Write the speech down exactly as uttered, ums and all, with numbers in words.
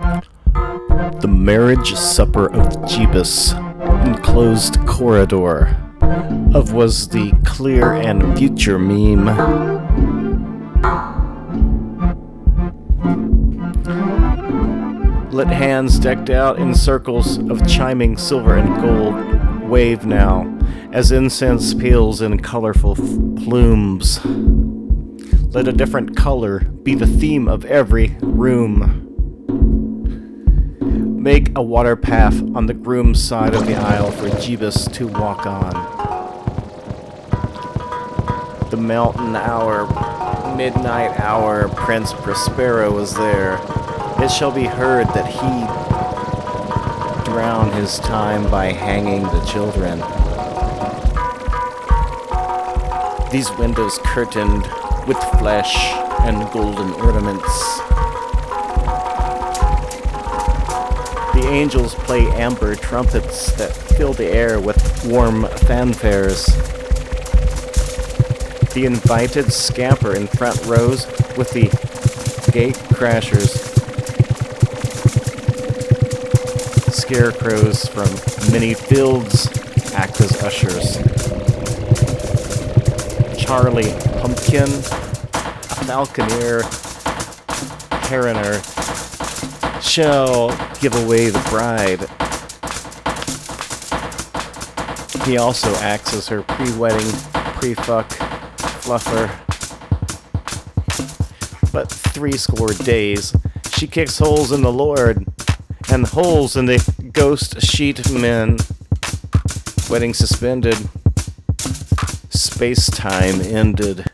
The marriage supper of Jebus, enclosed corridor, of was the clear and future meme. Lit hands decked out in circles of chiming silver and gold wave now, as incense peels in colorful f- plumes. Let a different color be the theme of every room. Make a water path on the groom's side of the aisle for Jebus to walk on. The mountain hour, midnight hour, Prince Prospero was there. It shall be heard that he drowned his time by hanging the children. These windows curtained with flesh and golden ornaments. The angels play amber trumpets that fill the air with warm fanfares. The invited scamper in front rows with the gate crashers. Scarecrows from many fields act as ushers. Charlie Pumpkin, a falconer, heroner, shall give away the bride. He also acts as her pre-wedding, pre-fuck fluffer. But three score days, she kicks holes in the Lord and holes in the ghost sheet men. Wedding suspended. Space-time ended.